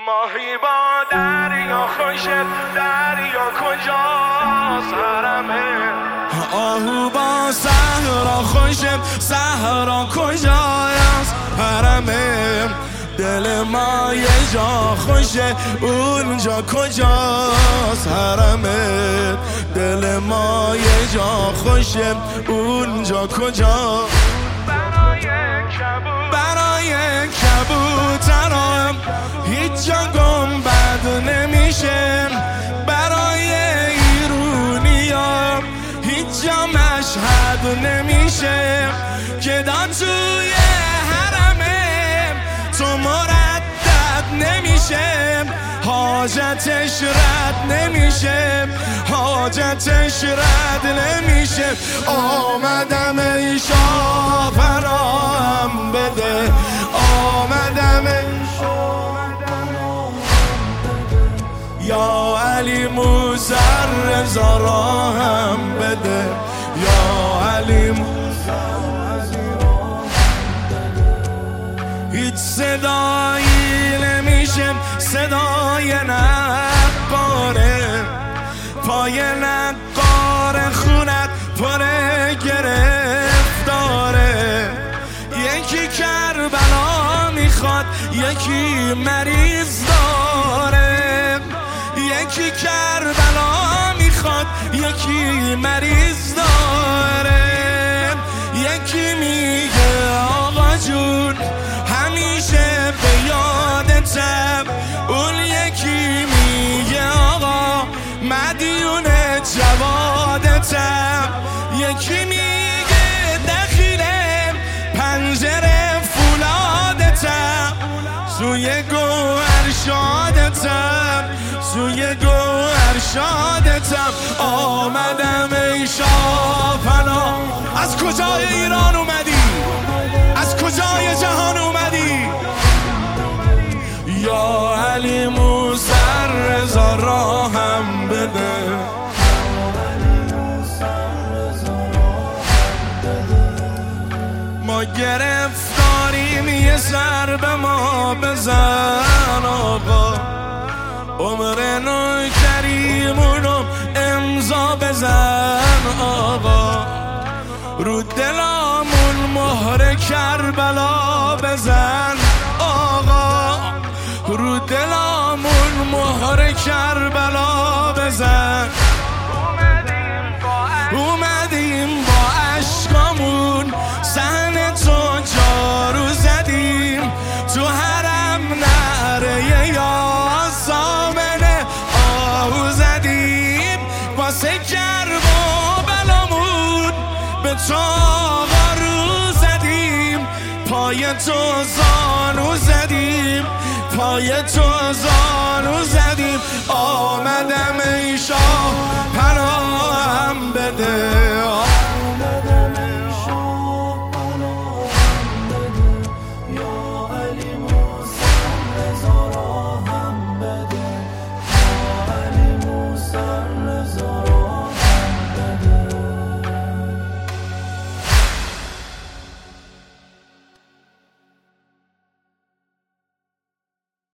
ماهی با دریا خوشت، دریا کجاست حرمه. آهو با صحرا خوشت، صحرا کجاست حرمه. دل ما یه جا خوشه، اونجا کجاست حرمه. دل ما یه جا خوشه، اونجا کجاست. برای کبوترم هیچ جا گنبد نمیشه. برای ایرونیا هیچ جا مشهد نمیشه. که دا توی حرمه تو مردد نمیشه. حاجتش رد نمیشه، حاجتش رد نمیشه. آمدم ای شاه پناهم بده، آمدم ای یا علی موسی رضا راهم بده، یا علی هیچ صدایی نمیشه صدای نقاره. پای نقار خونت پر گرفتاره. یکی کربلا میخواد، یکی مریض داره. یکی کربلا میخواد، یکی مریض داره. یکی میگه آقا جون همیشه به یادتم. اون یکی میگه آقا مدیون جوادتم. یکی میگه دخیل پنجره فولادتم. سوی گوهر شادتم، سوی گوهر شادتم. آمدم ای شاه پناه. از کجای ایران اومدی؟ از کجای جهان اومدی؟ یا علی موسی رضا راهم بده. ما گرفتاریم یه سر به ما بزن آقا. عمر نوکریمونو امضا بزن آقا. رو دلامون مهر کربلا بزن آقا. رو دلامون مهر کربلا بزن. اومدیم با عشقامون صحن تو جارو زدیم. تو حرم نعره یا سامنه آهو زدیم. واسه کرب و بلامون به تو آقا رو زدیم. پای تو زانو زدیم، پای تو زانو زدیم. آمدم ای شاه پناهم بده.